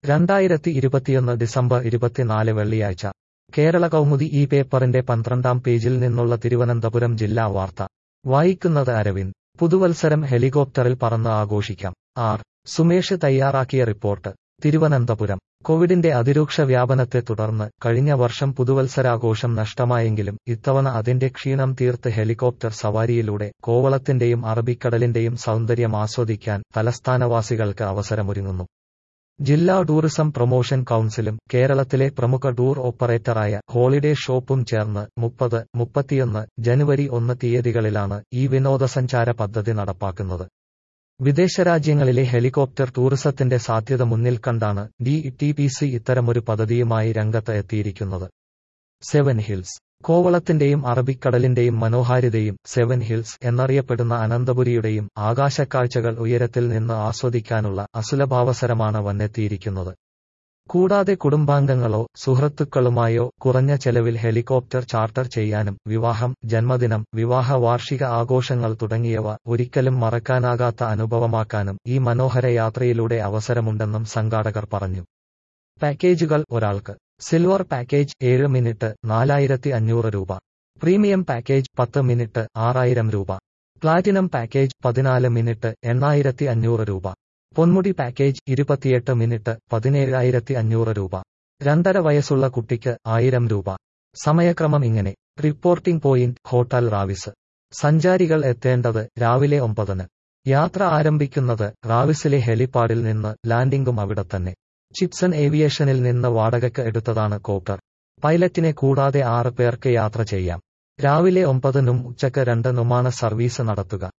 2021 December 24 വെള്ളിയാഴ്ച കേരള കൗമുദി ഈ പേപ്പറിന്റെ 12-ാം പേജിൽ നിന്നുള്ള തിരുവനന്തപുരം ജില്ലാ വാർത്ത വായിക്കുന്നത് അരവിന്ദ്. പുതുവത്സരം ഹെലികോപ്റ്ററിൽ പറന്ന് ആഘോഷിക്കാം. ആർ. സുമേഷ് തയ്യാറാക്കിയ റിപ്പോർട്ട്. തിരുവനന്തപുരം. കോവിഡിന്റെ അതിരൂക്ഷ വ്യാപനത്തെ തുടർന്ന് കഴിഞ്ഞ വർഷം പുതുവത്സരാഘോഷം നഷ്ടമായെങ്കിലും ഇത്തവണ അതിന്റെ ക്ഷീണം തീർത്ത് ഹെലികോപ്റ്റർ സവാരിയിലൂടെ കോവളത്തിന്റെയും അറബിക്കടലിന്റെയും സൗന്ദര്യം ആസ്വദിക്കാൻ തലസ്ഥാനവാസികൾക്ക് അവസരമൊരുങ്ങുന്നു. ജില്ലാ ടൂറിസം പ്രൊമോഷൻ കൗൺസിലും കേരളത്തിലെ പ്രമുഖ ടൂർ ഓപ്പറേറ്ററായ ഹോളിഡേ ഷോപ്പും ചേർന്ന് 30, 31 ജനുവരി 1 തീയതികളിലാണ് ഈ വിനോദസഞ്ചാര പദ്ധതി നടപ്പാക്കുന്നത്. വിദേശരാജ്യങ്ങളിലെ ഹെലികോപ്റ്റർ ടൂറിസത്തിന്റെ സാധ്യത മുന്നിൽ കണ്ടാണ് DTPC ഇത്തരമൊരു പദ്ധതിയുമായി രംഗത്ത് എത്തിയിരിക്കുന്നത്. Seven hills. കോവളത്തിന്റെയും അറബിക്കടലിന്റെയും മനോഹാരിതയും സെവൻ ഹിൽസ് എന്നറിയപ്പെടുന്ന അനന്തപുരിയുടെയും ആകാശക്കാഴ്ചകൾ ഉയരത്തിൽ നിന്ന് ആസ്വദിക്കാനുള്ള അസുലഭാവസരമാണ് വന്നെത്തിയിരിക്കുന്നത്. കൂടാതെ കുടുംബാംഗങ്ങളോ സുഹൃത്തുക്കളുമായോ കുറഞ്ഞ ചെലവിൽ ഹെലികോപ്റ്റർ ചാർട്ടർ ചെയ്യാനും വിവാഹം, ജന്മദിനം, വിവാഹ വാർഷിക ആഘോഷങ്ങൾ തുടങ്ങിയവ ഒരിക്കലും മറക്കാനാകാത്ത അനുഭവമാക്കാനും ഈ മനോഹര യാത്രയിലൂടെ അവസരമുണ്ടെന്നും സംഘാടകർ പറഞ്ഞു. പാക്കേജുകൾ. ഒരാൾക്ക് സിൽവർ പാക്കേജ് 7 മിനിറ്റ് 4500 രൂപ, പ്രീമിയം പാക്കേജ് 10 മിനിറ്റ് 6000 രൂപ, പ്ലാറ്റിനം പാക്കേജ് 14 മിനിറ്റ് 8500 രൂപ, പൊന്മുടി പാക്കേജ് 28 മിനിറ്റ് 17500 രൂപ, 2.5 വയസ്സുള്ള കുട്ടിക്ക് 1000 രൂപ. സമയക്രമം ഇങ്ങനെ. Reporting point hotel Raviz. സഞ്ചാരികൾ എത്തേണ്ടത് രാവിലെ 9-ന്. യാത്ര ആരംഭിക്കുന്നത് റാവിസിലെ ഹെലിപ്പാഡിൽ നിന്ന്, ലാൻഡിംഗും അവിടെത്തന്നെ. ചിപ്സൺ ഏവിയേഷനിൽ നിന്ന് വാടകയ്ക്ക് എടുത്തതാണ് കോപ്റ്റർ. പൈലറ്റിനെ കൂടാതെ 6 പേർക്ക് യാത്ര ചെയ്യാം. രാവിലെ 9-നും ഉച്ചയ്ക്ക് 2-നുമാണ് സർവീസ് നടത്തുക.